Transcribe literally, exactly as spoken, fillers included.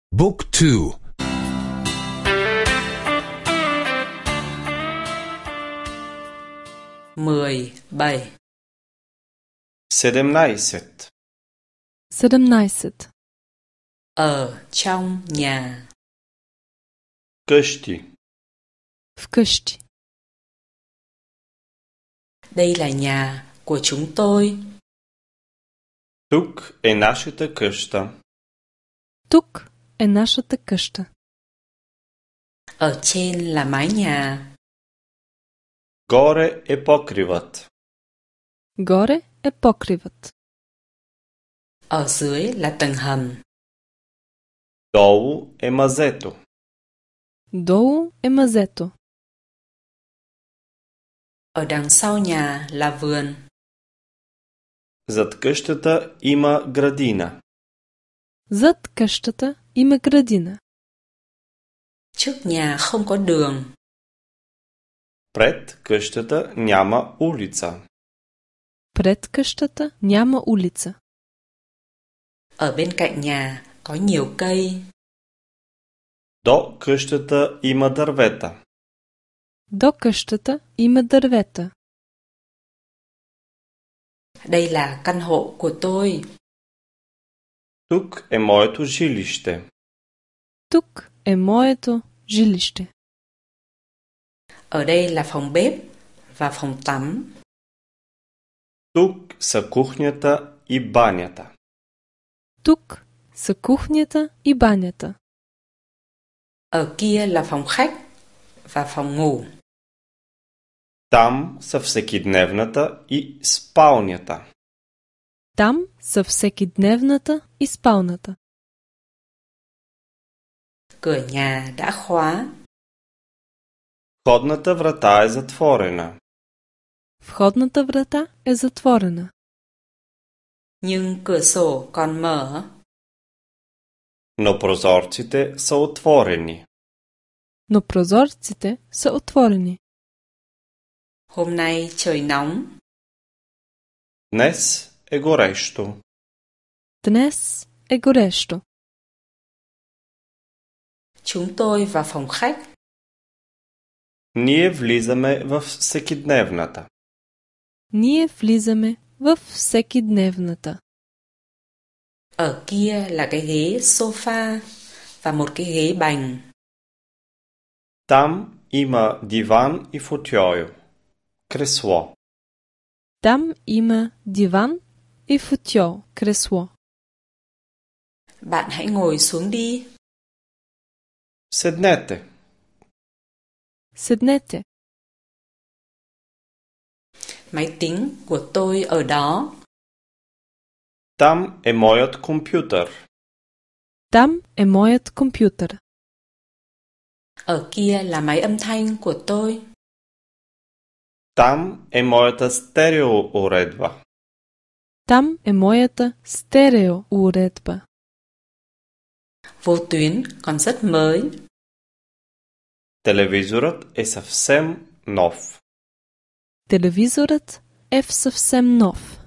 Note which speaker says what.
Speaker 1: Book two.
Speaker 2: mười bảy.
Speaker 3: sedemnaest.
Speaker 4: sedemnaest.
Speaker 2: Ở trong nhà.
Speaker 3: Къщи.
Speaker 4: Вкъщи.
Speaker 2: Đây là nhà của chúng tôi.
Speaker 3: Тук е нашата къща.
Speaker 4: Тук е нашата къща.
Speaker 2: Ở trên là mái nhà.
Speaker 3: Горе е покривът.
Speaker 4: Горе е покривът.
Speaker 2: Ở dưới là tầng hầm.
Speaker 3: Долу е мазето.
Speaker 4: Долу е мазето.
Speaker 2: Ở đằng sau nhà là vườn.
Speaker 3: Зад къщата има градина.
Speaker 4: Зад къщата има градина.
Speaker 2: Trước nhà không có đường.
Speaker 3: Пред къщата няма улица.
Speaker 4: Пред къщата няма улица.
Speaker 2: Ở bên cạnh nhà có nhiều cây.
Speaker 3: До къщата има дървета.
Speaker 4: До къщата има дървета.
Speaker 2: Đây là căn hộ của tôi.
Speaker 3: Тук е моето жилище.
Speaker 4: Тук е моето жилище.
Speaker 2: Ở đây là phòng bếp và phòng tắm.
Speaker 3: Тук са кухнята и банята.
Speaker 4: Тук са кухнята и банята.
Speaker 2: Ở kia là phòng khách và phòng ngủ.
Speaker 3: Там са всекидневната и спалнята.
Speaker 4: Там са всекидневната и спалната.
Speaker 2: Cửa nhà đã khóa.
Speaker 3: Входната врата е затворена.
Speaker 4: Входната врата е затворена.
Speaker 2: Nhưng cửa sổ còn mở.
Speaker 3: Но прозорците са отворени.
Speaker 4: Но прозорците са отворени.
Speaker 2: Hôm nay trời nóng.
Speaker 3: Днес е горещо.
Speaker 4: Днес е горещо.
Speaker 2: Chúng tôi vào phòng khách.
Speaker 3: Ние влизаме в всекидневната.
Speaker 4: Ние влизаме в всекидневната.
Speaker 2: Ở kia là cái ghế sofa và một cái ghế bành.
Speaker 3: Там има диван и футьой. Кресло.
Speaker 4: Там има диван и футьол, кресло.
Speaker 2: Bạn hãy ngồi xuống đi.
Speaker 3: Седнете.
Speaker 4: Седнете.
Speaker 2: Máy tính của tôi ở đó.
Speaker 3: Там е моят компютър.
Speaker 4: Там е моят компютър.
Speaker 2: Ở kia là máy âm thanh của tôi.
Speaker 3: Там е моята стереоуредба.
Speaker 4: Там е моята стереоуредба.
Speaker 2: Vô tuyến còn rất mới.
Speaker 3: Телевизорът е съвсем нов.
Speaker 4: Телевизорът е съвсем нов.